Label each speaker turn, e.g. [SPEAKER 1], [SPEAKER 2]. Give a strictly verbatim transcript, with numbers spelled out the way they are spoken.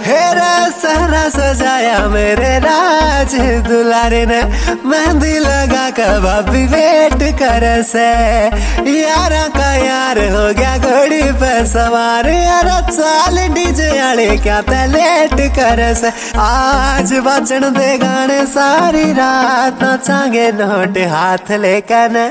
[SPEAKER 1] हेरा सहरा सजाया मेरे राज दुलारे ने, मेहंदी लगा कर भाभी वेट कर से, यारा का यार हो गया घोड़ी पे सवार, यार चाल डीजे आले क्या ते लेट कर से। आज बजन दे गाने सारी रात नाचांगे नोट हाथ लेकर,